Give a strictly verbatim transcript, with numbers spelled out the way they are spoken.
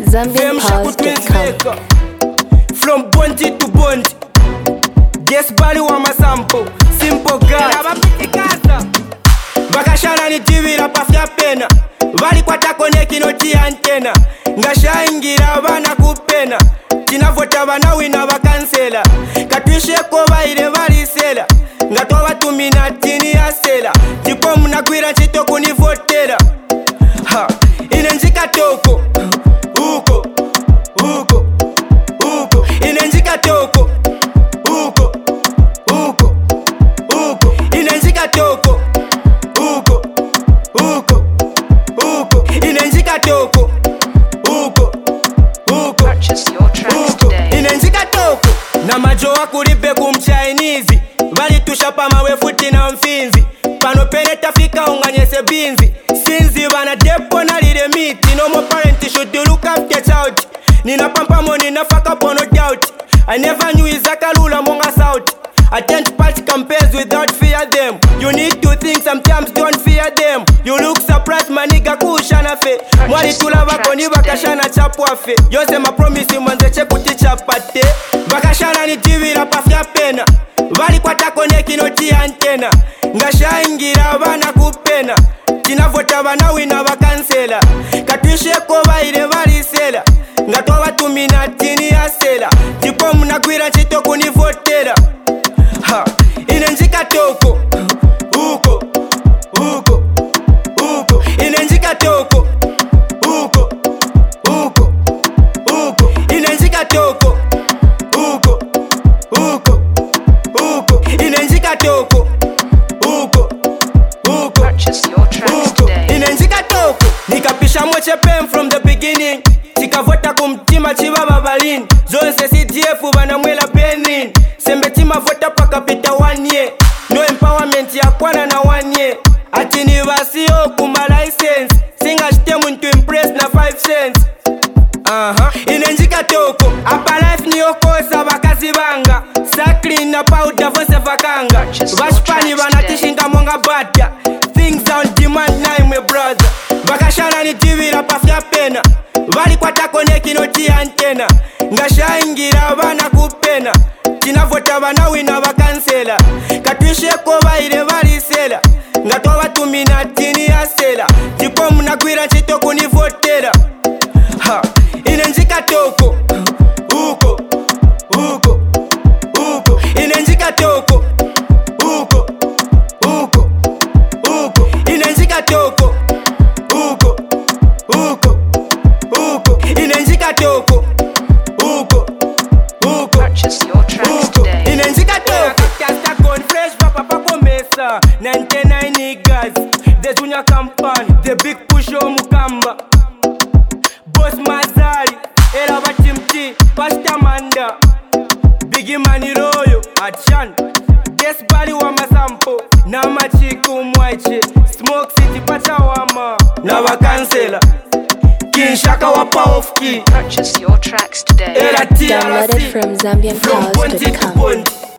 Zambian Pause dot com. From Bondi to Bondi, Guess bali wa masampo, simple guy. Bakashana ni tivira pafya pena, bali kwata koneki noti antena. Ngashaingira bana kupena, tinavota bana wina bakansela. Katwishe koba ile bali sela, ngatoba tumina tini ya sela. Tipo munagwira nchito kunivotela. Ha, inenjika toko, uko, uko, uko. Inenjika toko, uko, uko, uko. Inenjika toko, uko, uko, uko. Inenjika toko, uko, uko. Purchase your tracks today. Inenjika toko. Na majoa kulipe kumchainizi, bali tushapa mawe futi na mfinzi. Pano pene tafika unganyese binzi. Sinzi bana depo na lile miti. No more parent should you look after child. Nina pampa mo nina faka pono doubt. I never knew Izakalula monga south. Attend party campaigns without fear them. You need to think sometimes, don't fear them. You look surprised maniga kushana fe. Mwari tula bako ni bakashana chapwa fe. Yose ma promise mwanze chekuti chapate. Bakashana ni tivira pafya pena, bali kwata koneki noti antena. Ngashaingira bana kupena, tinavota bana wina bakansela. Katwishe koba ile bali sela, ngatoba tumina tini ya sela. Tipo munagwira nchito kunivotela. Ha, inenjika toko, uko, uko, uko. Inenjika toko, uko, uko, uko. Inenjika toko, uko, uko, uko. Inenjika toko, uko, uko. Purchase your tracks today. Inenjika toko. Nikapisha moche pen from the beginning. Tikavota kumtima chibaba balini. Zonse C D F banamwela penin. Sembe tima vota paka pita one year. No empowerment ya kwana na one year. Ati ni basio kuma license. Singa shtemu to impress na five cents. Aha. Inenjika toko. Apa life ni okosa bakazi banga. Sakli na powder vose vakanga. Bashpani banatishinga monga bata. Things on demand now my brother. Bakashana ni tivira pafya pena, bali kwata koneki noti antena. Ngashaingira bana kupena, tinavota bana wina bakansela. Katwishe koba ile bali sela, ngatoba tumina tini ya sela. Tipo munagwira nchito kunivotela. Ha, inenjika toko, uko, uko, uko. Inenjika toko, uko, uko, uko. Inenjika toko, uko, uko, uko. Inenjika toko, uko, uko. Purchase your tracks today. Inenjika toko. Kasta con fresh papa papa mesa. ninety-nine niggas. The junior company. The big push o mukamba. Boss Mazari. Era batimti. Pasta manda. Biggie Mani Royo. Achan. Guess bali wa masampo. Na machiku mwache. Smoke City pachawama. Na bakansela. Kinshaka wapa off key. Purchase your tracks today. Era T R C. Downloaded from Zambian From Pause Bondi dot to com. Bondi.